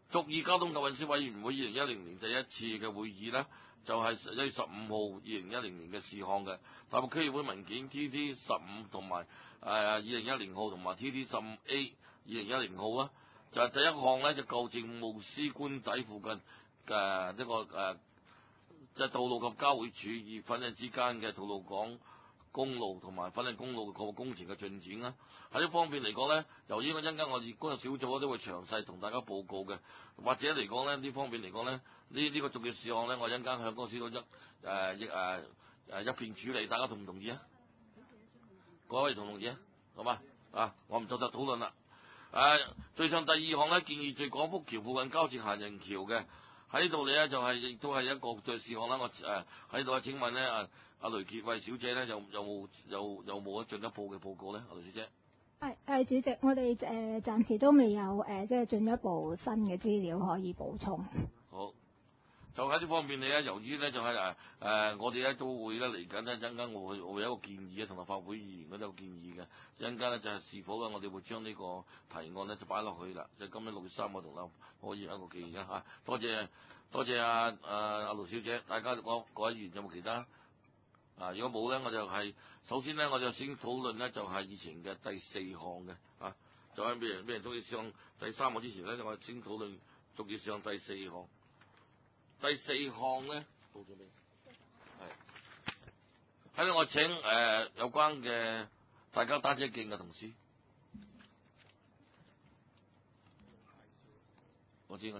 屬意交通及運輸委員會2010年第一次嘅會議呢，就係1月15號2010年嘅事項嘅。大埔區議會文件 TT15 同埋2010號同埋 TT15A 2010號啦，就係第一項呢，就舊政務司官邸附近嘅一個即係道路及交匯處與粉嶺之間嘅吐露港公路同埋粉嶺公路個工程嘅進展啦。喺呢方面嚟講呢，由於我一陣間我哋工作小組都會詳細同大家報告嘅，或者嚟講呢方面嚟講呢，呢個重要事項呢，我一陣間向嗰個小組一片處理，大家同唔同意啊？各位同唔同意啊？好嘛？我唔再討論啦。最上第二項呢，建議在廣福橋附近交接行人橋嘅。喺呢度呢，就係亦都係一個對事項啦。我喺度請問呢，阿雷潔慧小姐呢，有冇進一步嘅報告呢？雷小姐。 係主席，我哋暫時都未有即係進一步新嘅資料可以補充。 好，就喺呢方面呢，由於呢，就係我哋咧都會咧嚟緊呢，陣間我會有一個建議同立法會議員嗰度有建議嘅，陣間呢，就係是否我哋會將呢個提案呢，就擺落去啦，就今年6月3號同立可以有一個建議啦。多謝阿盧小姐，大家各位議員有冇其他？如果冇呢，我就首先呢，我就先討論呢，就係以前嘅第4項嘅就喺咩人中意上第3項之前呢，我先討論逐頁上第4項。第4項呢，到咗未？係喺度，我請有關嘅大家單車徑嘅同事。我知。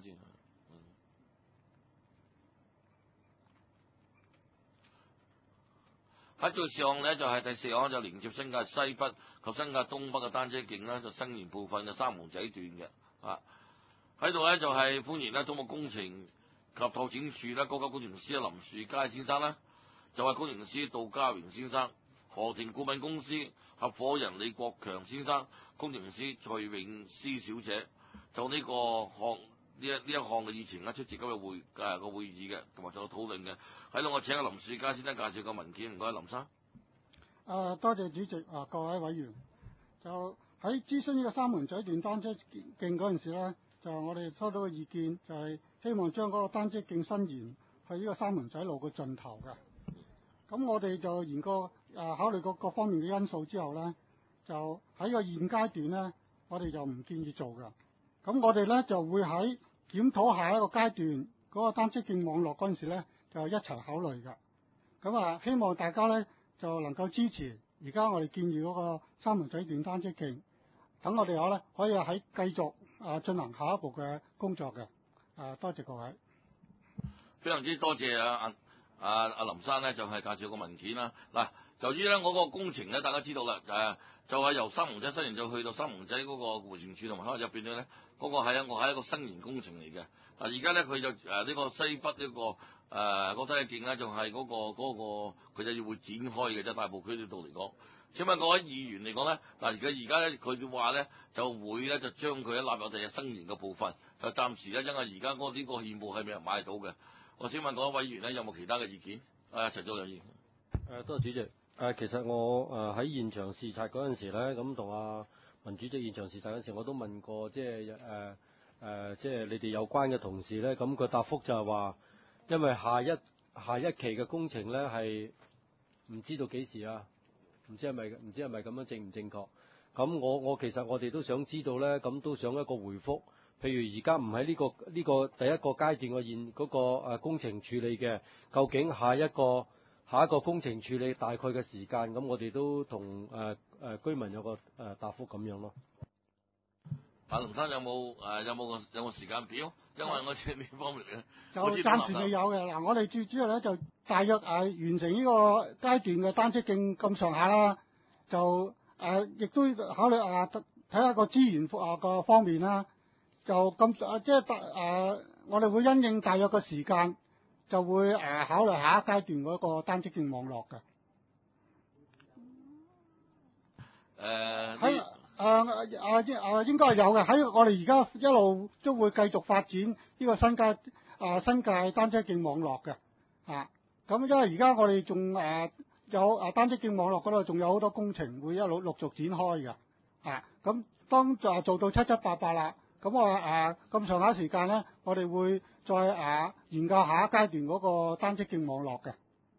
喺做上呢，就係第4項就連接新界西北及新界東北嘅單車徑啦，就新延部分嘅三門仔段嘅。喺度呢，就係歡迎呢土木工程及拓展署啦，高級工程師林樹佳先生啦，就係工程師杜家榮先生，何庭顧問公司合夥人李國強先生，工程師徐永思小姐，就呢一項嘅議程出席今日個會議嘅，同埋做討論嘅。喺度我請阿林樹佳先生介紹個文件，唔該林生。 多謝主席各位委員。就喺諮詢呢個三門仔段單車徑嗰陣時咧，就我哋收到嘅意見就係希望將嗰個單車徑伸延去呢個三門仔路嘅盡頭嘅。咁我哋就研究考慮各方面嘅因素之後咧，就喺個現階段咧，我哋就唔建議做㗎。咁我哋咧就會喺檢討下一個階段嗰個單車徑網絡嗰陣時咧，就一齊考慮㗎。咁希望大家咧就能夠支持而家我哋建議嗰個三門仔段單車徑，等我哋咧可以喺繼續進行下一步嘅工作嘅。多謝各位。 非常之多謝阿林生咧，就係介紹個文件啦。嗱，由於咧我個工程咧，大家知道啦，就係由三門仔伸延就去到三門仔嗰個回旋處同埋海入邊咧，嗰個係一個伸延工程嚟嘅。而家咧佢就呢個西北呢個嗰單車徑咧，就係嗰個佢就要會展開嘅啫。大埔區呢度嚟講，請問各位議員嚟講咧，而家咧佢話咧就會咧就將佢納入第日伸延嘅部分，就暫時咧因為而家呢個憲報係未人買到嘅。我請問各位委員咧有冇其他嘅意見？陳祖良議員。 多謝主席。其實我喺現場視察嗰陣時咧，咁同阿文主席現場視察嗰陣時，我都問過即係你哋有關嘅同事咧，咁個答覆就係話，因為下一期嘅工程咧係唔知道幾時啊，唔知係咪咁樣正唔正確？咁我其實我哋都想知道咧，咁都想一個回覆。譬如而家唔喺呢個第一個階段嘅嗰個工程處理嘅，究竟下一個工程處理大概嘅時間，咁我哋都同居民有個答覆咁樣咯。 林生有冇時間表？因為我知呢方面嘅就暫時未有嘅。嗱，我哋最主要咧就大約完成呢個階段嘅單車徑咁上下啦，就亦都考慮睇下個資源個方面啦。就咁即係我哋會因應大約個時間，就會考慮下一階段嗰個單車徑網絡嘅。應該係有嘅。喺我哋而家一路都會繼續發展呢個新界單車徑網絡嘅。咁因為而家我哋仲有單車徑網絡嗰度仲有好多工程會一路陸續展開嘅。咁當就做到七七八八啦。 咁咁上下時間咧，我哋會再研究下一階段嗰個單車徑網絡嘅。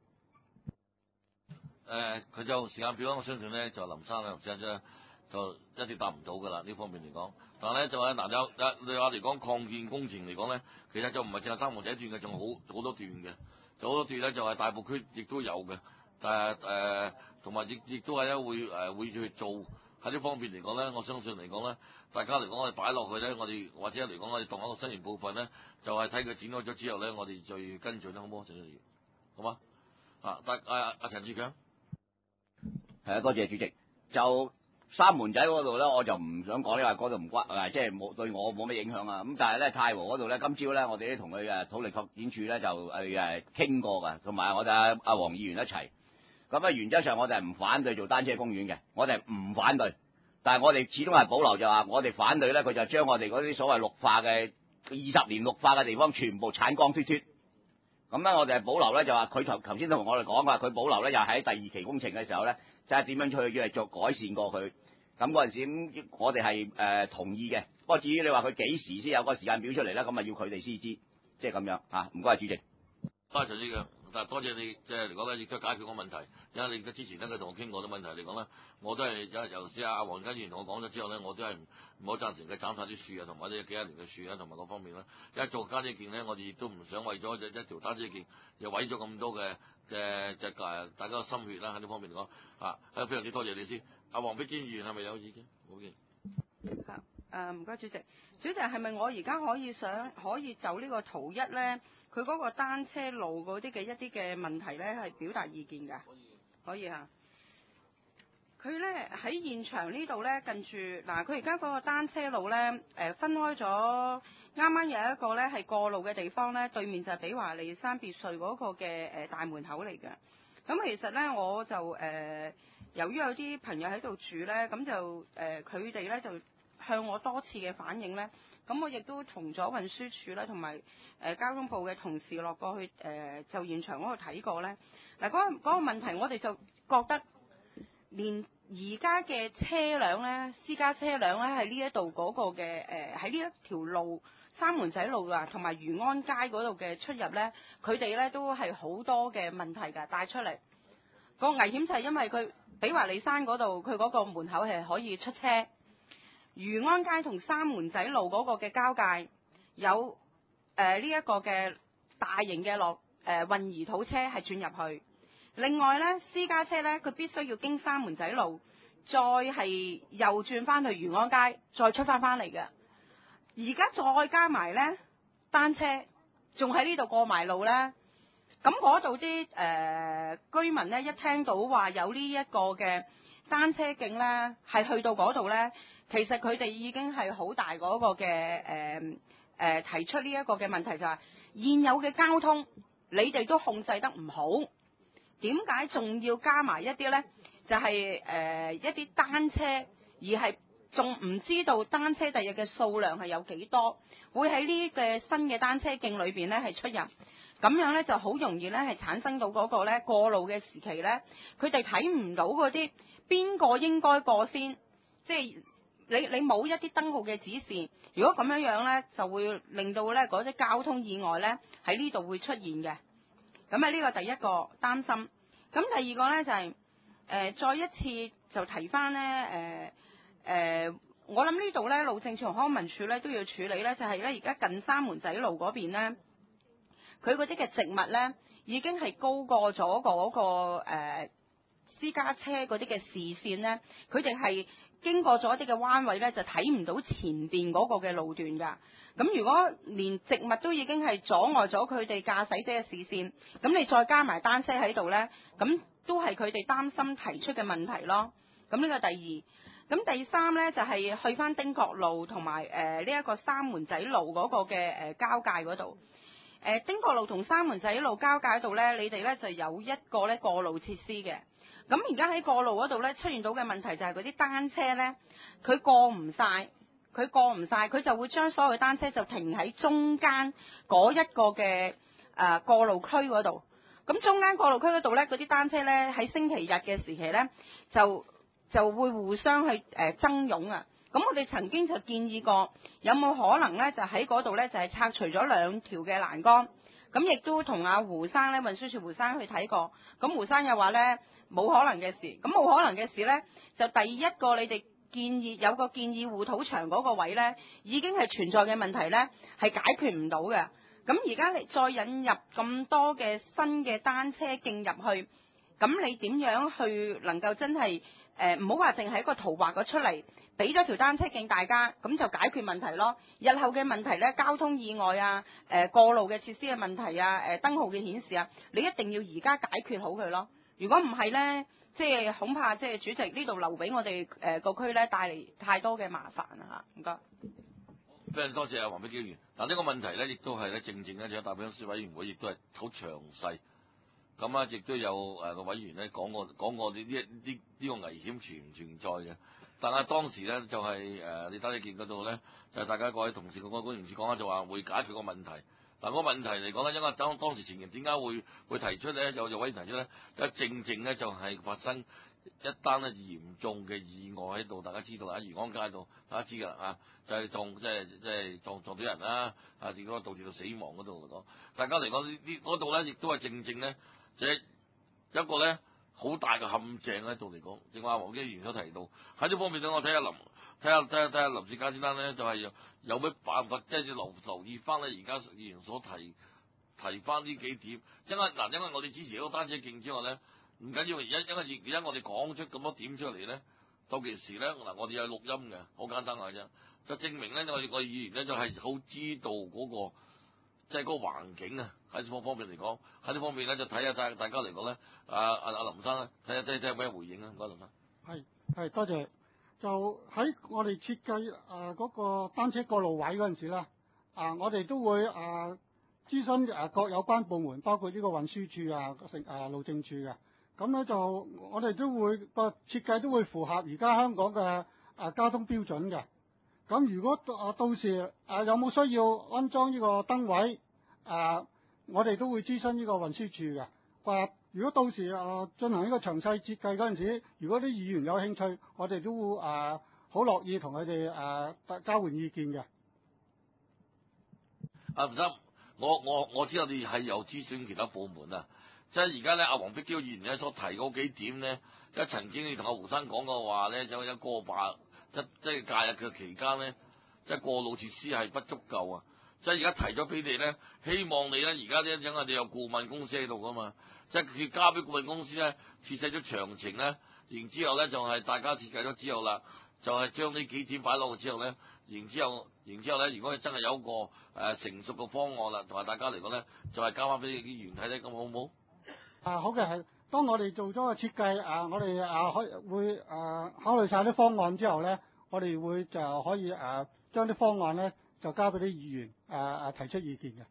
佢就時間表，我相信咧就林生咧、林先生就一定答唔到噶啦呢方面嚟講。但係咧就係你話嚟講擴建工程嚟講咧，其實就唔係淨係三門仔段嘅，仲好多段嘅，就好多段咧就係大埔區亦都有嘅。但係同埋亦都係咧會去做喺呢方面嚟講咧，我相信嚟講咧，大家嚟講我哋擺落去咧，我哋或者嚟講我哋當一個新型部分咧，就係睇佢展開咗之後咧，我哋再跟進啦，好唔好？陳主席，好嗎？阿陳志強。 係啊，多謝主席。就三門仔嗰度咧，我就唔想講，因為嗰度唔關，即係冇對我冇乜影響啊。咁但係咧，太和嗰度咧，今朝咧，我哋都同佢土力拓展處咧就傾過㗎，同埋我哋阿黃議員一齊。咁原則上我哋係唔反對做單車公園嘅，我哋唔反對，但係我哋始終係保留就話，我哋反對咧，佢就將我哋嗰啲所謂綠化嘅20年綠化嘅地方全部剷光脫脫。咁咧，我哋係保留咧，就話佢頭先都同我哋講話，佢保留咧又喺第二期工程嘅時候咧，就係點樣去做改善過佢。咁嗰陣時，我哋係同意嘅。不過至於你話佢幾時先有個時間表出嚟咧，咁啊要佢哋先知，即係咁樣嚇。唔該，主席。 多謝陳志強，但係多謝你即係嚟講咧，亦都解決個問題。因為你之前咧，佢同我傾過啲問題嚟講咧，我都係由先阿黃家議員同我講咗之後咧，我都係唔好贊成佢斬晒啲樹啊，同埋呢幾十年嘅樹啊，同埋各方面啦。一做單車徑咧，我哋亦都唔想為咗一條單車徑又毀咗咁多嘅大家嘅心血啦。喺呢方面嚟講非常之多謝你先。阿黃碧堅議員係咪有意見？好嘅。 唔該主席。主席係咪我而家可以就呢個圖一咧，佢嗰個單車路嗰啲嘅一啲嘅問題咧，係表達意見㗎？可以嚇。佢咧喺現場呢度咧，近住佢而家嗰個單車路咧，分開咗，啱啱有一個咧係過路嘅地方咧，對面就係比華利山別墅嗰個嘅大門口嚟嘅。咁其實咧，我就由於有啲朋友喺度住咧，咁就佢哋咧就向我多次嘅反映咧，咁我亦都同咗運輸署啦，同埋交通部嘅同事落過去就現場嗰度睇過咧。嗰個問題，我哋就覺得連而家嘅車輛咧，私家車輛咧喺呢一度嗰個嘅喺呢一條路三門仔路啊，同埋漁安街嗰度嘅出入咧，佢哋咧都係好多嘅問題㗎，帶出嚟。個危險就係因為佢比華利山嗰度，佢嗰個門口係可以出車。漁安街同三門仔路嗰個嘅交界有呢一個嘅大型嘅運怡土車係轉入去。另外咧，私家車咧佢必須要經三門仔路，再係右轉翻去漁安街，再出翻嚟嘅。而家再加埋咧單車，仲喺呢度過埋路咧。咁嗰度啲居民咧一聽到話有呢一個嘅單車徑咧，係去到嗰度咧。其實佢哋已經係好大嗰個嘅提出呢一個嘅問題，就係現有嘅交通你哋都控制得唔好，點解仲要加埋一啲呢？就係一啲單車，而係仲唔知道單車第日嘅數量係有幾多，會喺呢個新嘅單車徑裏邊呢係出入，咁樣呢就好容易呢係產生到嗰個呢過路嘅時期呢，佢哋睇唔到嗰啲邊個應該過先，即係。你冇一啲燈號嘅指示，如果咁樣呢，就會令到呢嗰啲交通意外呢喺呢度會出現嘅。咁呢個第一個擔心。咁第二個呢，就係再一次就提翻呢，我諗呢度呢，路政署同康文署呢都要處理呢，就係呢而家近三門仔路嗰邊呢，佢嗰啲嘅植物呢已經係高過咗嗰個私家車嗰啲嘅視線呢，佢哋係經過咗一啲嘅彎位呢，就睇唔到前邊嗰個嘅路段㗎。咁如果連植物都已經係阻礙咗佢哋駕駛者嘅視線，咁你再加埋單車喺度呢，咁都係佢哋擔心提出嘅問題咯。咁呢個第二。咁第三呢，就係去翻汀角路同埋呢一個三門仔路嗰個嘅交界嗰度。汀角路同三門仔路交界嗰度呢，你哋呢就有一個呢過路設施嘅。咁而家喺過路嗰度呢，出現到嘅問題就係嗰啲單車呢，佢過唔晒，佢就會將所有嘅單車就停喺中間嗰一個嘅過路區嗰度。咁中間過路區嗰度呢，嗰啲單車呢，喺星期日嘅時期呢，就會互相去爭擁啊。 咁我哋曾經就建議過，有冇可能咧就喺嗰度咧就係拆除咗2條嘅欄杆，咁亦都同阿胡生咧運輸署胡生去睇過，咁胡生又話咧冇可能嘅事，咁冇可能嘅事咧就第一個你哋建議有個建議護土牆嗰個位咧已經係存在嘅問題咧係解決唔到嘅，咁而家你再引入咁多嘅新嘅單車徑入去，咁你點樣去能夠真係唔好話淨係一個圖畫咗出嚟，俾咗條單車徑大家，咁就解決問題咯。日後嘅問題咧，交通意外啊，過路嘅設施嘅問題啊，燈號嘅顯示啊，你一定要而家解決好佢咯。如果唔係咧，即係恐怕即係主席呢度留俾我哋個區咧帶嚟太多嘅麻煩啊嚇，唔該。 非常多謝阿黃碧嬌議員。嗱呢個問題咧，亦都係咧正正咧，就代表事委員會亦都係好詳細。咁啊，亦都有個委員咧講過呢個危險存唔存在嘅。但係當時咧就係你睇你見嗰度咧，就係大家各位同事個官員講就話會解決個問題。嗱個問題嚟講咧，因為當時前人點解會提出咧？有委員提出咧，正正咧就係發生一單咧嚴重嘅意外喺度，大家知道啦，喺漁光街度，大家知㗎啦就係撞到人啦，結果導致到死亡嗰度嚟講，大家嚟講呢嗰度咧，亦都係正正咧，就係一個咧好大嘅陷阱喺度嚟講。正話黃基議員都提到喺呢方面咧，我睇下林志嘉先生咧，就係有咩辦法，即係要留意翻咧而家議員所提翻呢幾點。因為我哋支持嗰個單車徑之外咧，唔緊要，而家我哋講出咁多點出嚟咧，到其時咧我哋有錄音嘅，好簡單嘅啫，就證明咧我哋個議員咧就係好知道嗰個即係嗰個環境啊。喺呢方面嚟講，喺呢方面咧就睇下大家嚟講咧，阿林生咧睇下有咩回應啊？唔該，林生。 係多謝。就喺我哋設計嗰個單車過路位嗰陣時咧，我哋都會諮詢各有關部門，包括呢個運輸署路政署嘅。咁咧就我哋都會個設計都會符合而家香港嘅交通標準嘅。咁如果到時有冇需要安裝呢個燈位，我哋都會諮詢呢個運輸署嘅。如果到時進行呢個詳細設計嗰陣時，如果啲議員有興趣，我哋都會好樂意同佢哋交換意見嘅。 阿吳生，我知道你係有諮詢其他部門啊，即係而家咧阿黃碧嬌議員咧所提嗰幾點咧，即係曾經你同阿胡生講過話咧，就一個即係假日嘅期間咧，即係過路設施係不足夠啊。即係而家提咗俾你咧，希望你咧而家咧，因為你有顧問公司喺度噶嘛，即係佢交俾顧問公司咧設計咗詳情咧，然之後咧就係大家設計咗之後啦，就係將呢幾點擺落去之後咧，然之後咧，如果係真係有一個成熟嘅方案啦，同埋大家嚟講咧，就係交翻俾啲議員睇睇，咁好唔好？ 好嘅，係。當我哋做咗個設計，我哋會考慮晒啲方案之後咧，我哋會就可以將啲方案咧就交俾啲議員提出意見嘅。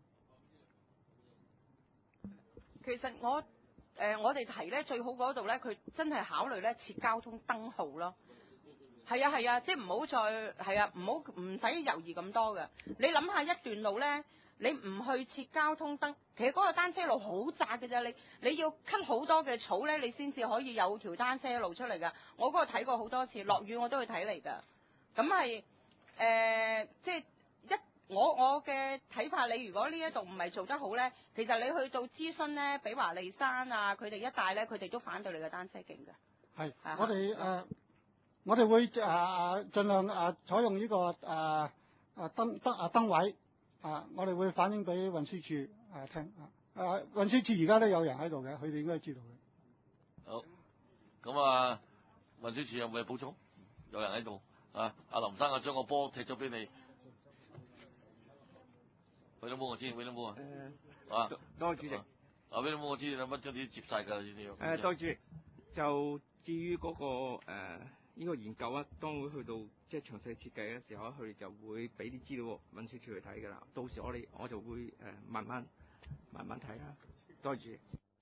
其實我哋提咧最好嗰度咧，佢真係考慮咧設交通燈號咯。係啊，即係唔好再唔使猶豫咁多嘅。你諗下一段路咧，你唔去設交通燈，其實嗰個單車路好窄嘅啫。你要 cut 好多嘅草咧，你先至可以有條單車路出嚟㗎。我嗰個睇過好多次，落雨我都會睇嚟㗎。咁係即係我嘅睇法，你如果呢一度唔係做得好咧，其實你去到諮詢咧，比華利山啊，佢哋一帶咧，佢哋都反對你嘅單車徑嘅。係， 我哋會盡量採用呢個燈位，我哋會反映俾運輸署聽。運輸署而家都有人喺度嘅，佢哋應該知道嘅。 好，咁運輸署有冇嘢補充？有人喺度阿林生將個波踢咗俾你。俾到冇我知，俾到冇多謝主席。 俾到冇我知，你乜將啲接晒㗎先要。 多謝主席。就至於嗰個呢個研究啊，當會去到即係詳細設計嘅時候，佢哋就會俾啲資料運輸署去睇㗎啦。到時我就會慢慢睇啦。多謝。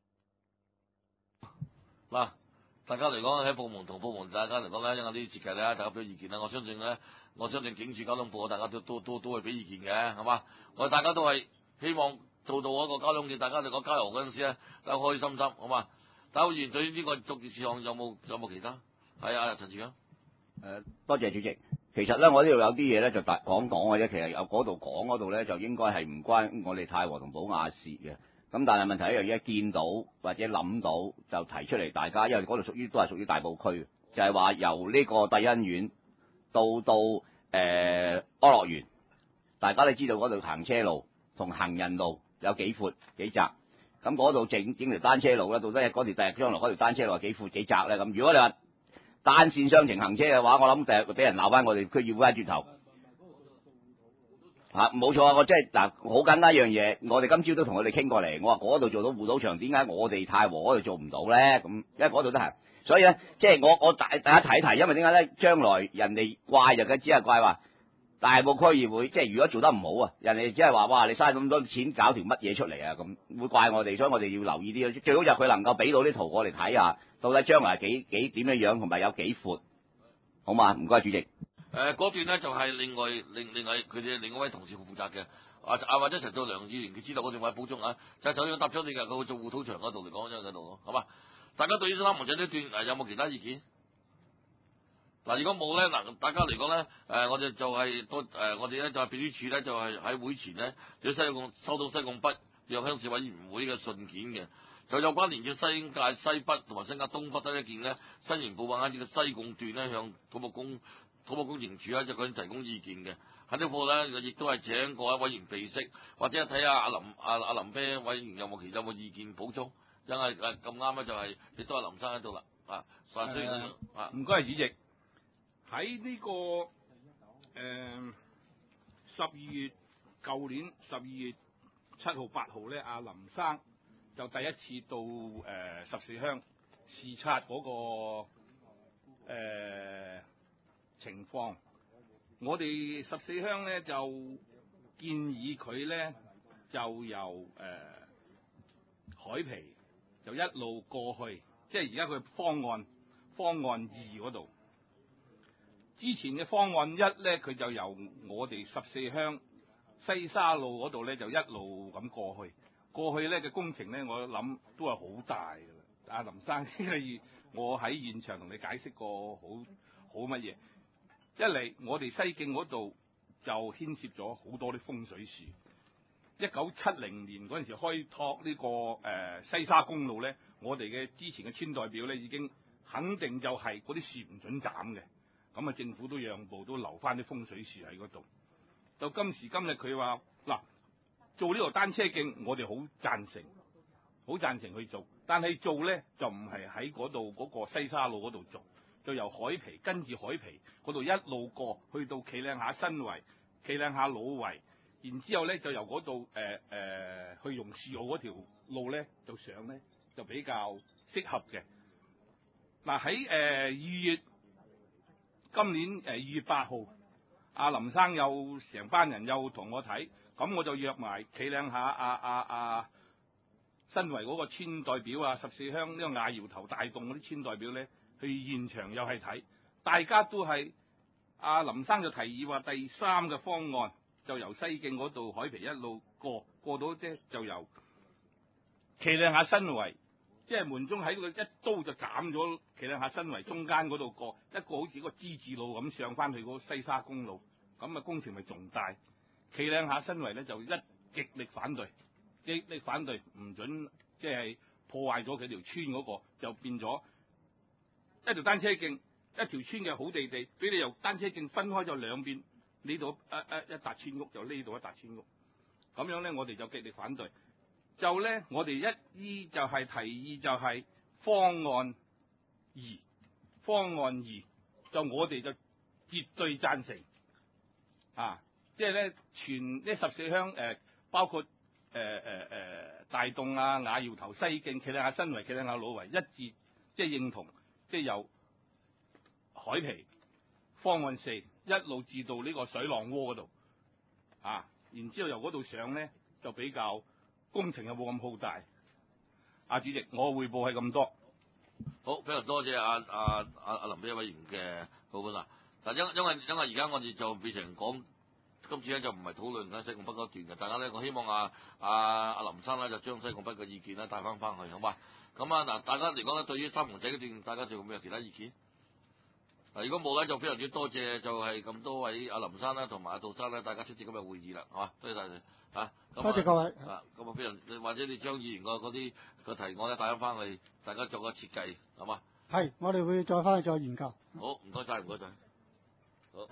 嗱，大家嚟講喺部門同部門，大家嚟講咧，有啲設計咧，大家俾意見啦。我相信警署交通部大家都會俾意見嘅，係嘛？我哋大家都係希望做到一個交通嘅，大家嚟講交流嗰陣時咧，大家開心，好嘛？大家議員對呢個逐件事項有冇其他？係陳志強。 多謝主席。 其實咧，我呢度有啲嘢咧就講嘅啫。其實有嗰度講嗰度咧，就應該係唔關我哋太和同寶雅事嘅。咁但係問題一樣嘢，見到或者諗到就提出嚟，大家因為嗰度都係屬於大埔區，就係話由呢個帝欣苑到安樂園，大家都知道嗰度行車路同行人路有幾闊幾窄。咁嗰度整條單車路咧，到底嗰條第日將來嗰條單車路係幾闊幾窄咧？咁如果你話單線雙程行車嘅話，我諗第日俾人鬧翻我哋區議會翻轉頭。冇錯啊！我即係嗱，好簡單一樣嘢，我哋今朝都同佢哋傾過嚟。我話嗰度做到護島場，點解我哋太和嗰度做唔到咧？咁因為嗰度都係，所以咧，即係我大家提一提，因為點解咧？將來人哋怪就梗只係怪話大埔區議會，即係如果做得唔好啊，人哋只係話哇，你嘥咁多錢搞條乜嘢出嚟啊？咁會怪我哋，所以我哋要留意啲。最好就佢能夠俾到啲圖我哋睇下，到底將來係幾點樣樣，同埋有幾闊，好嘛？唔該，主席。 嗰段咧就係另外佢哋另外一位同事負責嘅，或者陳道良議員佢知道嗰段位補充啊，就係首先答咗你㗎，佢會做護土牆嗰度嚟講咗喺度咯，好嘛？大家對於三門仔呢段有冇其他意見？嗱，如果冇咧，嗱，大家嚟講咧，我哋就係我哋咧就係秘書處咧就係喺會前咧，收到西貢北約鄉事委員會嘅信件嘅，就有關連接新界西北同埋新界東北得一件咧新型部分啱先嘅西貢段咧向土木工程署咧就佢提供意見嘅，喺呢課咧亦都係請各位委員備悉，或者睇下阿林啤委員有冇意見補充，因為咁啱咧就係亦都係林生喺度啦， 唔該主席。喺呢個舊年12月7號8號咧，阿林生就第一次到14鄉視察嗰個情況。我哋14鄉咧就建議佢咧就由海皮就一路過去，即係而家佢方案2嗰度。之前嘅方案1咧，佢就由我哋14鄉西沙路嗰度咧，就一路咁過去。過去咧嘅工程咧，我諗都係好大㗎啦。阿林生，我喺現場同你解釋過好乜嘢。一嚟，我哋西徑嗰度就牽涉咗好多啲風水樹。1970年嗰陣時開拓呢個西沙公路咧，我哋嘅之前嘅村代表咧已經肯定就係嗰啲樹唔準斬嘅。咁啊，政府都讓步，都留翻啲風水樹喺嗰度。到今時今日，佢話嗱，做呢條單車徑，我哋好贊成去做，但係做咧就唔係喺嗰度嗰個西沙路嗰度做，就由海皮跟住海皮嗰度一路過去到企嶺下新圍、企嶺下老圍，然之後咧就由嗰度去榕樹澳嗰條路咧就上咧就比較適合嘅。嗱喺今年2月8號，阿林生又成班人又同我睇，咁我就約埋企嶺下新圍嗰個村代表14鄉呢個亞窯頭大洞嗰啲村代表咧，去現場又係睇，大家都係阿林生就提議話第3個方案就由西徑嗰度海皮一路過到啫，就由企嶺下新圍。即係門中喺度一刀就斬咗企嶺下新圍中間嗰度過，一個好似個之字路咁上翻去嗰個西沙公路，咁啊工程咪仲大。企嶺下新圍咧就極力反對，唔准即係破壞咗佢條村嗰個，就變咗一條單車徑，一條村嘅好地地，俾你由單車徑分開咗兩邊，呢度一笪村屋就呢度一笪村屋，咁樣咧我哋就極力反對。就咧，我哋就係提議就係方案2，就我哋就絕對贊成即係咧全呢14鄉包括大洞亞窯頭西徑、企嶺下新圍、企嶺下老圍一致即係認同，即係由海皮方案4一路至到呢個水浪窩嗰度然之後由嗰度上咧就比較。工程又冇咁浩大，主席，我匯報係咁多。 好，非常多謝阿林啤委員嘅報告啦。嗱，因為而家我哋就變成講，今次咧就唔係討論緊西貢北嗰段嘅，大家咧我希望阿林生咧就將西貢北嘅意見咧帶翻去，好嘛？咁嗱，大家嚟講咧，對於三門仔嗰段，大家仲有冇其他意見？ 如果冇咧，就非常之多謝就係咁多位阿林生啦，同埋阿杜生咧，大家出席今日會議啦，係嘛？多謝大家嚇。 多謝各位。 咁啊，非常或者你將議員嗰啲個提案咧帶翻去，大家做個設計，係嘛？ 係，我哋會再翻去再研究。 好，唔該晒，唔該晒。好。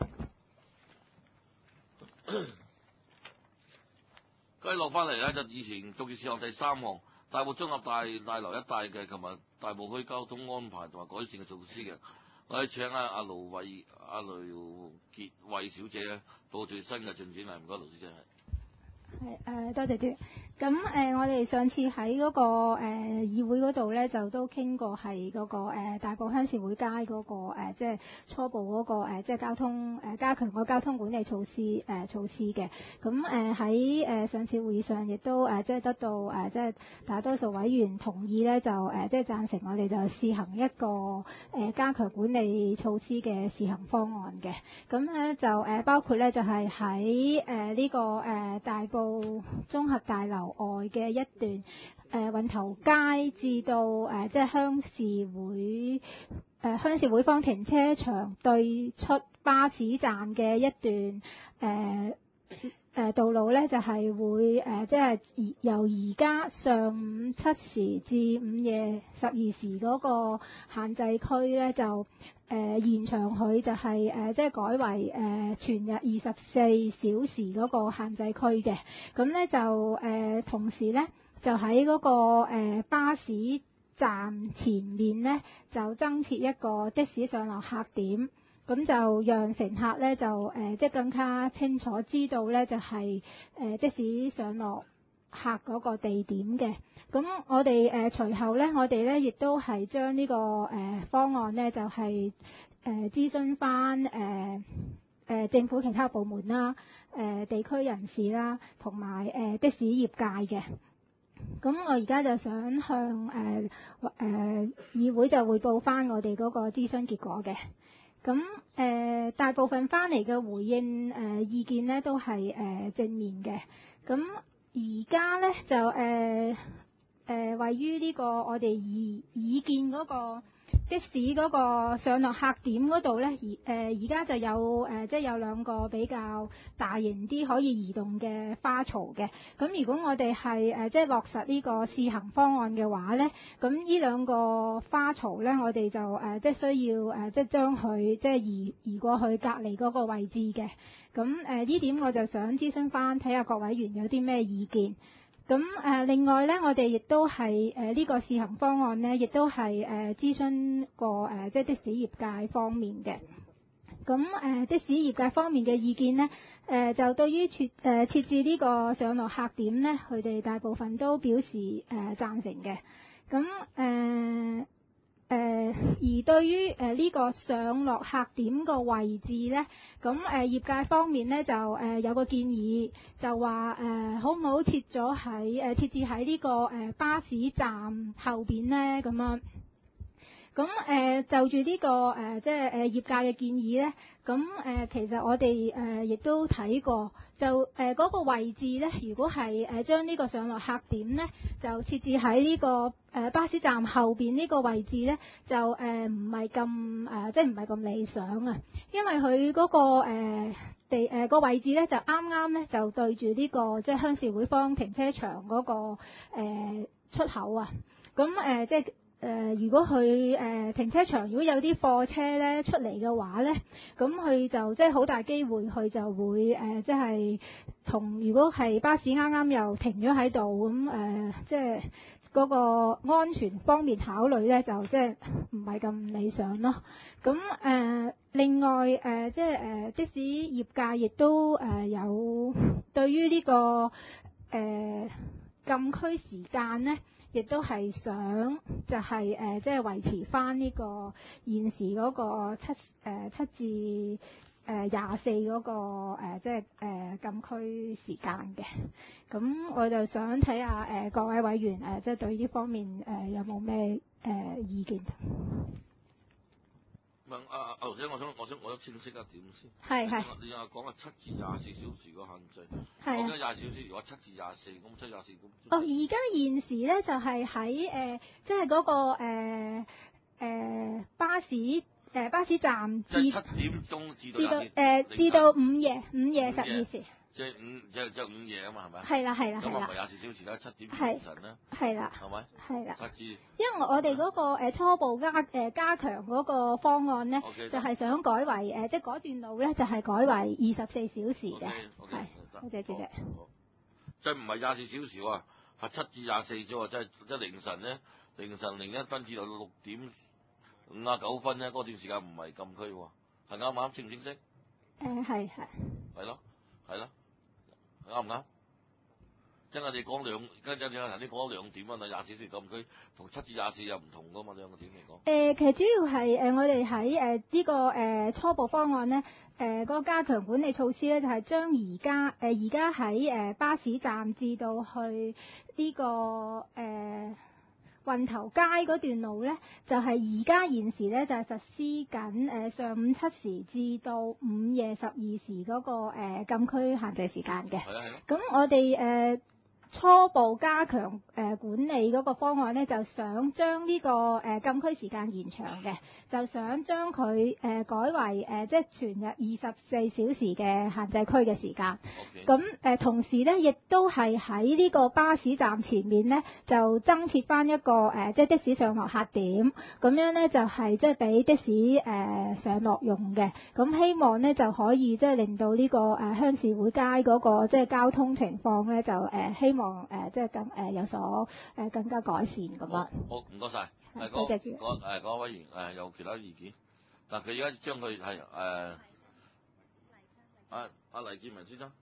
跟住落翻嚟咧，就以前重要事項第3項，大埔綜合大樓一帶嘅琴日大埔區交通安排同埋改善嘅措施嘅，我哋請阿盧傑慧小姐咧報最新嘅進展嚟，唔該盧小姐。 係多謝啲。咁我哋上次喺嗰個議會嗰度咧，就都傾過係嗰個大埔鄉事會街嗰個即係初步嗰個即係交通加強個交通管理措施嘅。咁喺上次會議上亦都即係得到即係大多數委員同意咧，就即係贊成我哋就試行一個加強管理措施嘅試行方案嘅。咁咧就包括咧就係喺呢個大埔綜合大樓外嘅一段運頭街至到即係鄉事會坊停車場對出巴士站嘅一段道路咧，就係會即係由而家上午7時至午夜12時嗰個限制區咧，就延長佢就係即係改為全日24小時嗰個限制區嘅。咁咧就同時咧就喺嗰個巴士站前面咧就增設一個的士上落客點。咁就讓乘客咧就即係更加清楚知道咧就係的士上落客嗰個地點嘅。咁我哋隨後咧，我哋咧亦都係將呢個方案咧就係諮詢翻政府其他部門啦、地區人士啦，同埋的士業界嘅。咁我而家就想向議會就匯報翻我哋嗰個諮詢結果嘅。咁大部分翻嚟嘅回應意見咧都係正面嘅。咁而家咧就位於呢個我哋已建嗰個的士嗰個上落客點嗰度咧，而家就有即係有2個比較大型啲可以移動嘅花槽嘅。咁如果我哋係即係落實呢個試行方案嘅話咧，咁呢2個花槽咧，我哋就即係需要即係將佢即係移過去隔離嗰個位置嘅。咁呢點我就想諮詢翻，睇下各位委員有啲咩意見。咁另外咧，我哋亦都係呢個試行方案咧，亦都係諮詢過即係的士業界方面嘅。咁的士業界方面嘅意見咧，就對於設置呢個上落客點咧，佢哋大部分都表示贊成嘅。咁而對於呢個上落客點個位置咧，咁業界方面咧就有個建議，就話好唔好設置喺呢個巴士站後邊咧咁樣。咁就住呢個即係業界嘅建議咧，咁其實我哋亦都睇過，就嗰個位置咧，如果係將呢個上落客點咧，就設置喺呢個巴士站後邊呢個位置咧，就唔係咁即係唔係咁理想啊，因為佢嗰個個位置咧就啱啱咧就對住呢個即係鄉事會坊停車場嗰個出口啊，咁即係。如果佢停車場如果有啲貨車咧出嚟嘅話咧，咁佢就即係好大機會佢就會即係如果係巴士啱啱又停咗喺度咁即係嗰個安全方面考慮咧，就即係唔係咁理想咯。咁另外即係的士業界亦都有對於呢個禁區時間咧。亦都係想就係即係維持翻呢個現時嗰個7至24嗰個即係禁區時間嘅。咁我就想睇下各位委員即係對呢方面有冇咩意見？ 阿盧姐，我想清晰一點先。 係。 你又講7至24小時個限制。 係。 講緊20小時，如果7至24咁，7、24咁。 而家現時咧就係喺即係嗰個巴士巴士站即係7點鐘至到至到午夜12時。 即係午夜啊嘛，係咪？ 係啦。 咁啊唔係24小時啦，7點至凌晨啦。 係啦。 係咪？ 係啦。 7至。 因為我哋嗰個初步加強嗰個方案咧，就係想改為即係嗰段路咧就係改為24小時嘅。係。多謝主席。 即係唔係24小時喎，係7至24啫喎，即係凌晨咧，凌晨01分至到6點59分咧，嗰段時間唔係禁區喎，係啱唔啱？清唔清晰？ 係。 係咯。啱唔啱？即係我哋講跟住你頭先講2點啊，24小時禁區同7至24又唔同噶嘛，兩個點嚟講。 其實主要係我哋喺呢個初步方案咧，嗰個加強管理措施咧，就係將而家喺巴士站至到去呢個運頭街嗰段路咧，就係而家現時咧就係實施緊上午7時至到午夜12時嗰個禁區限制時間嘅。 係啊。 咁我哋初步加強管理嗰個方案咧，就想將呢個禁區時間延長嘅，就想將佢改為即係全日24小時嘅限制區嘅時間。咁同時咧，亦都係喺呢個巴士站前面咧，就增設翻一個即係的士上落客點，咁樣咧就係即係俾的士上落用嘅。咁希望咧就可以即係令到呢個鄉事會街嗰個即係交通情況咧，就希望即係有所更加改善咁樣。 好，唔該晒。 多謝主席。 嗰位議員有其他意見，但佢而家將佢係阿黎建文先生。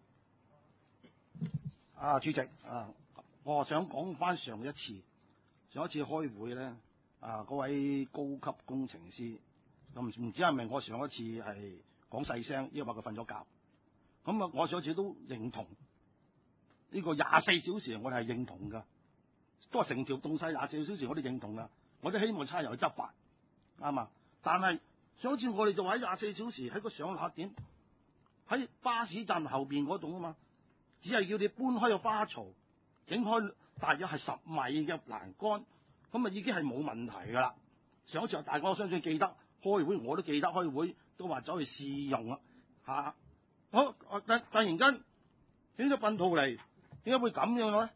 主席我想講翻上一次開會咧，嗰位高級工程師，咁唔知係咪我上一次係講細聲，因為佢瞓咗覺。咁啊，我上一次都認同。呢個24小時我哋係認同㗎，都係成條東西24小時我哋認同㗎，我都希望差人去執法，啱嘛？但係上次我哋就話喺24小時喺個上落點，喺巴士站後邊嗰度啊嘛，只係叫你搬開個花槽，整開大約係10米嘅欄杆，咁啊已經係冇問題㗎啦。上次大家我相信記得開會，我都記得開會都話走去試用啦嚇。好，突然間整咗笨圖嚟。點解會咁樣咧？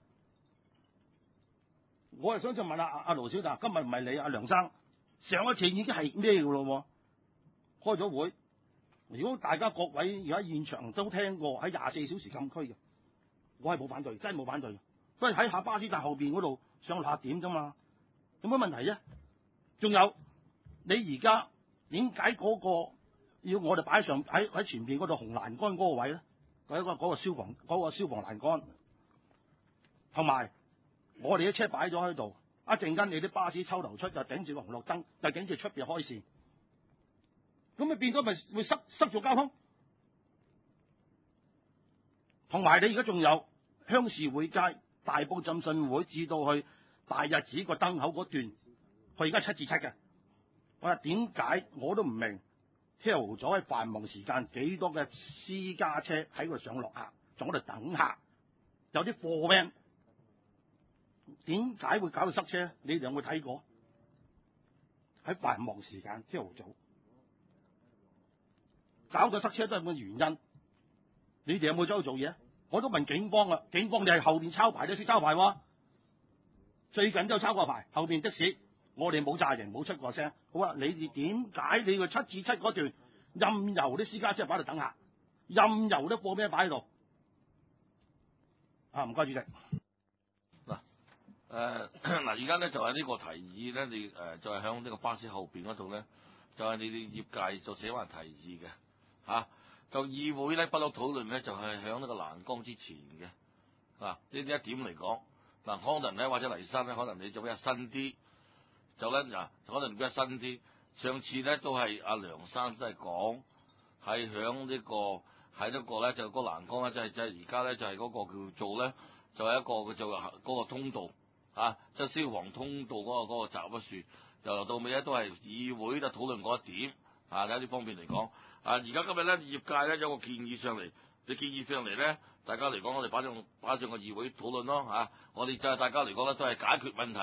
我係想就問阿盧小達，今日唔係你阿梁生，上一次已經係咩嘅咯？開咗會，如果大家各位而家現場都聽過喺24小時禁區嘅，我係冇反對，真係冇反對。不過喺下巴士站後邊嗰度上落客點啫嘛，有乜問題啫？仲有你而家點解嗰個要我哋擺上喺前邊嗰度紅欄杆嗰個位咧？嗰個消防欄杆。同埋我哋啲車擺咗喺度，一陣間你啲巴士抽頭出就頂住個紅綠燈，就頂住出邊開線，咁咪變咗咪會塞住交通。同埋你而家仲有鄉事會街、大埔浸信會至到去大日子個燈口嗰段，佢而家7至7嘅。我話點解我都唔明，朝頭早喺繁忙時間幾多嘅私家車喺度上落客，仲喺度等客，有啲貨 van。點解會搞到塞車？你哋有冇睇過？喺繁忙時間朝頭早搞到塞車都係咁嘅原因。你哋有冇走去做嘢？我都問警方啊，警方你係後邊抄牌都識抄牌喎。最近都抄過牌，後邊的士我哋冇炸人，冇出過聲。好啊，你哋點解你個7至7嗰段任由啲私家車擺喺度等客，任由啲貨咩擺喺度？唔該主席。 嗱，而家咧就係呢個提議咧，你就係響呢個巴士後邊嗰度咧，就係你哋業界就寫埋提議嘅嚇。就議會咧不嬲討論咧，就係響呢個欄杆之前嘅呢一點嚟講。嗱，可能咧或者黎生咧，可能你就比較新啲，就咧可能比較新啲。上次咧都係阿梁生都係講係響呢個喺呢個咧就個欄杆咧，即係而家咧就係嗰個叫做咧就係一個叫做嗰個通道。即係消防通道嗰個集乜樹，由頭到尾咧都係議會就討論嗰一點，喺呢方面嚟講，而家今日咧業界咧有個建議上嚟，你建議上嚟咧，大家嚟講我哋擺上個議會討論咯，我哋就係大家嚟講咧都係解決問題，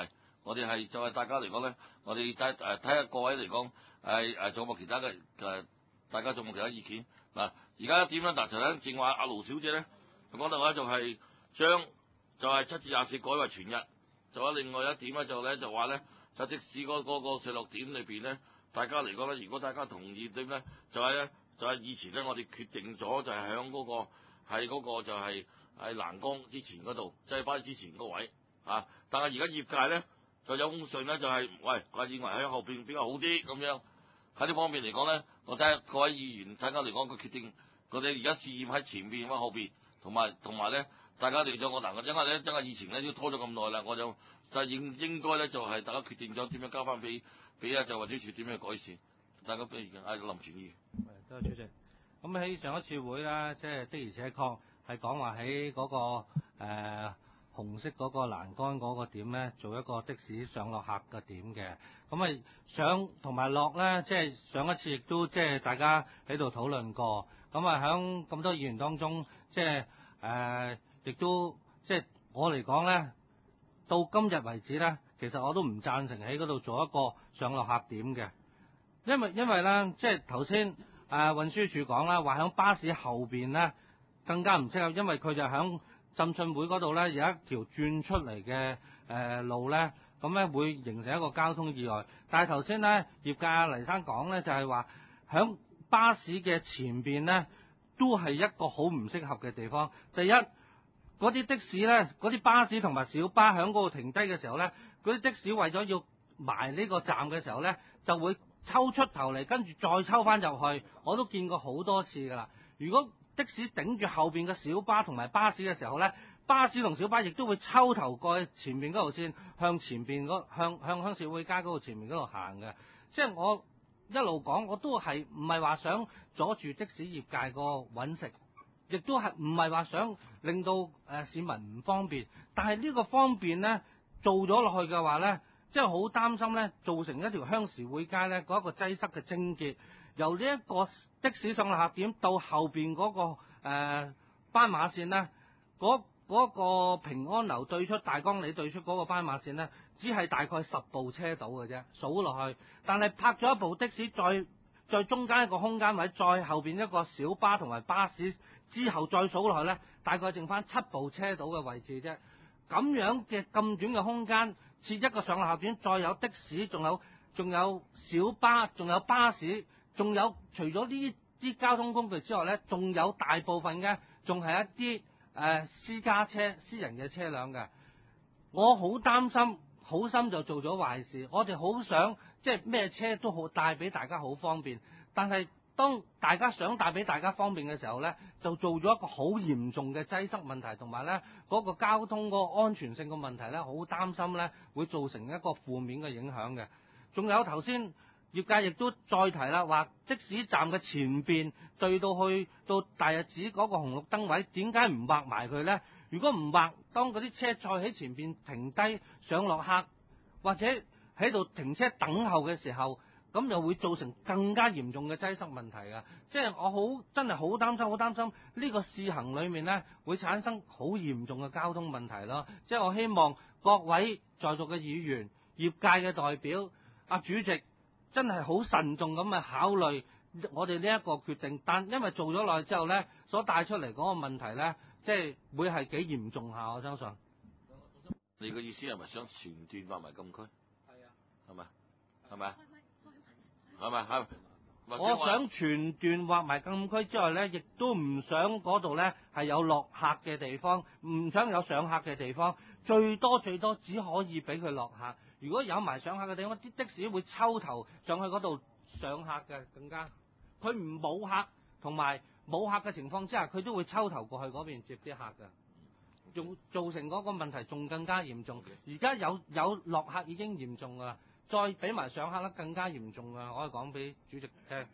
我哋係就係大家嚟講咧，我哋睇下各位嚟講仲有冇其他嘅大家仲有冇其他意見嗱？而家點樣達成咧？正話阿盧小姐咧講到話就係將就係7至24改為全日，仲有另外一點咧就話咧就即使嗰個上落點裏邊咧，大家嚟講咧，如果大家同意點咧，就係以前咧我哋決定咗就係響嗰個係嗰個就係欄杆之前嗰度，即係巴士之前嗰位啊，但係而家業界咧。就有封信咧，就係喂，我認為喺後邊比較好啲咁樣。喺呢方面嚟講咧，我睇下各位議員睇下嚟講個決定，我哋而家試驗喺前邊或後邊，同埋咧，大家嚟咗我嗱，因為咧真係以前咧都拖咗咁耐啦，我就應該咧就係大家決定咗點樣交翻俾啊就運輸署點樣改善，大家不如嗌林全議員。 多謝主席。咁喺上一次會啦，即係的而且確係講話喺嗰個紅色嗰個欄杆嗰個點咧，做一個的士上落客嘅點嘅。咁上同埋落咧，即係上一次亦都即係大家喺度討論過。咁響咁多議員當中，即係亦都即係我嚟講咧，到今日為止咧，其實我都唔贊成喺嗰度做一個上落客點嘅，因為咧，即係頭先運輸署講啦，話響巴士後邊咧更加唔適合，因為佢就響浸信會嗰度咧有一條轉出嚟嘅路咧，咁咧會形成一個交通意外。但係頭先咧業界黎生講咧就係話，響巴士嘅前邊咧都係一個好唔適合嘅地方。第一，嗰啲的士咧，嗰啲巴士同埋小巴響嗰度停低嘅時候咧，嗰啲的士為咗要埋呢個站嘅時候咧，就會抽出頭嚟，跟住再抽翻入去。我都見過好多次㗎啦。如果的士頂住後邊嘅小巴同埋巴士嘅時候咧，巴士同小巴亦都會抽頭過去前面嗰條線，向前邊向社會街嗰度前面嗰度行嘅。即係我一路講，我都係唔係話想阻住的士業界個揾食，亦都係唔係話想令到市民唔方便。但係呢個方便咧做咗落去嘅話咧，即係好擔心咧造成一條鄉事會街咧嗰一個擠塞嘅症結。由呢一個的士上落客點到後邊嗰個斑馬線咧，嗰個平安樓對出大江里對出嗰個斑馬線咧，只係大概10部車到嘅啫，數落去。但係泊咗一部的士，再中間一個空間位，再後邊一個小巴同埋巴士之後再數落去咧，大概剩翻7部車到嘅位置啫。咁樣嘅咁短嘅空間，設一個上落客點，再有的士，仲有小巴，仲有巴士。仲有除咗呢啲交通工具之外咧，仲有大部分嘅仲係一啲私家車、私人嘅車輛嘅。我好擔心，好心就做咗壞事。我哋好想即係咩車都好帶俾大家好方便，但係當大家想帶俾大家方便嘅時候咧，就做咗一個好嚴重嘅擠塞問題，同埋咧嗰個交通嗰個安全性嘅問題咧，好擔心咧會造成一個負面嘅影響嘅。仲有頭先業界亦都再提啦，話的士站嘅前邊對到去到大日子嗰個紅綠燈位，點解唔畫埋佢呢？如果唔畫，當嗰啲車再喺前邊停低上落客，或者喺度停車等候嘅時候，咁又會造成更加嚴重嘅擠塞問題㗎。即係我真係好擔心呢個試行裡面呢會產生好嚴重嘅交通問題咯。即係我希望各位在座嘅議員、業界嘅代表、主席，真係好慎重咁去考慮我哋呢一個決定，但因為做咗落去之後咧，所帶出嚟嗰個問題咧，即係會係幾嚴重下，我相信。 你個意思係咪想全段劃埋禁區？係啊。係咪？係咪啊？係咪？係。 我想全段劃埋禁區之外咧，亦都唔想嗰度咧係有落客嘅地方，唔想有上客嘅地方，最多只可以俾佢落客。如果有埋上客嘅地方，啲的士會抽頭上去嗰度上客嘅，更加佢唔冇客同埋冇客嘅情況之下，佢都會抽頭過去嗰邊接啲客嘅，仲造成嗰個問題仲更加嚴重。而家有落客已經嚴重啦，再俾埋上客咧更加嚴重啊！我可以講俾主席聽。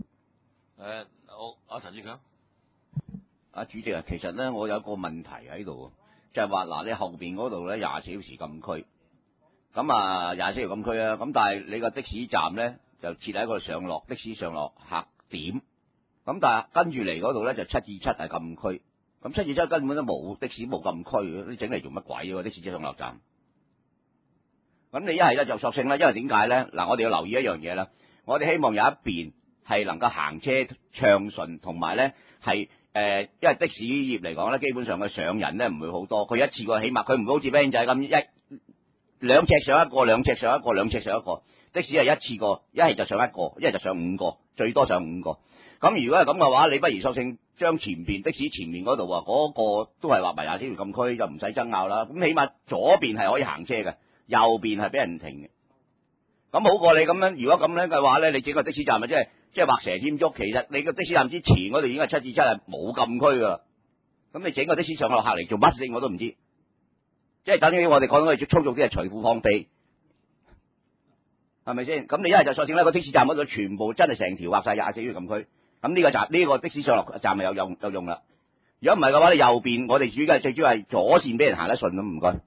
阿陳志強， 主席啊，其實咧我有個問題喺度，就係話嗱，你後邊嗰度咧24小時禁區。咁24小時禁區啊，咁但係你個的士站咧就設喺一個的士上落客點，咁但係跟住嚟嗰度咧就7至7係禁區，咁7至7根本都冇的士冇禁區，你整嚟做乜鬼喎？的士上落站，咁咁你一係咧就索性咧，因為點解咧？嗱，我哋要留意一樣嘢啦，我哋希望有一邊係能夠行車暢順，同埋咧係因為的士業嚟講咧，基本上佢上人咧唔會好多，佢一次過起碼佢唔會好似 van 仔咁兩隻上一個，兩隻上一個，兩隻上一個。的士係一次過，一係就上一個，一係就上5個，最多上5個。咁如果係咁嘅話，你不如索性將前邊的士前面嗰度啊，嗰個都係劃埋廿幾條禁區，就唔使爭拗啦。咁起碼左邊係可以行車嘅，右邊係俾人停嘅。咁好過你咁樣，如果咁樣嘅話咧，你整個的士站咪即係畫蛇添足。其實你個的士站之前嗰度已經係7至7係冇禁區噶。咁你整個的士上落客嚟做乜事我都唔知，即係等於我哋講緊粗俗啲係隨富放飛。係咪先？咁你一係就索性咧個的士站嗰度全部真係成條劃晒24條禁區，咁呢個站呢個的士上落站咪有用啦。如果唔係嘅話，你右邊我哋最主要係左線俾人行得順咁，唔該。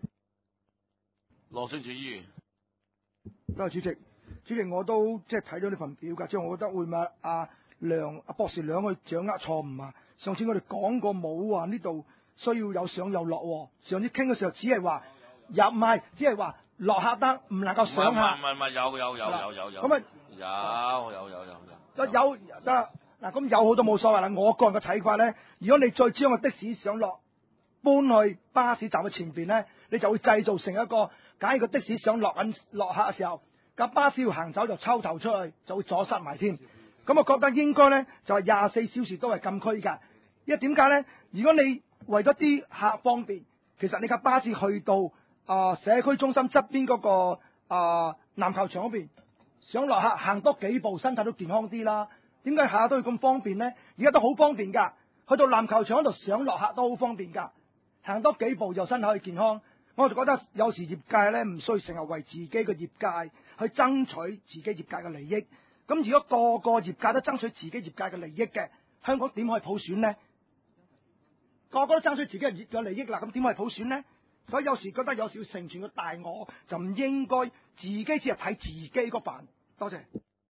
羅勝柱議員， 多謝主席。主席我都即係睇咗呢份表格，即係我覺得會唔會阿博士兩去掌握錯誤啊？上次我哋講過冇話呢度需要有上有落喎。上次傾嘅時候只係話入唔係，只係話。落客得唔能夠上客， 唔係有咁有得嗱，咁有好多冇所謂啦。我個人嘅睇法咧，如果你再將個的士上落搬去巴士站嘅前邊咧，你就會製造成一個，假如個的士想落客嘅時候，架巴士要行走就抽頭出去，就會阻塞埋添。咁我覺得應該咧就係24小時都係禁區㗎。因為點解咧？如果你為咗啲客方便，其實你架巴士去到社區中心側邊嗰個籃球場嗰邊，想落客行多幾步，身體都健康啲啦。點解下下都要咁方便呢？而家都好方便㗎，去到籃球場嗰度想落客都好方便㗎，行多幾步就身體可以健康。我就覺得有時業界咧唔需要成日為自己嘅業界去爭取自己業界嘅利益。咁如果個個業界都爭取自己業界嘅利益嘅，香港點可以普選呢？個個都爭取自己嘅利益啦，咁點可以普選呢？所以有時覺得有時要成全個大我，就唔應該自己只係睇自己嗰份。多謝。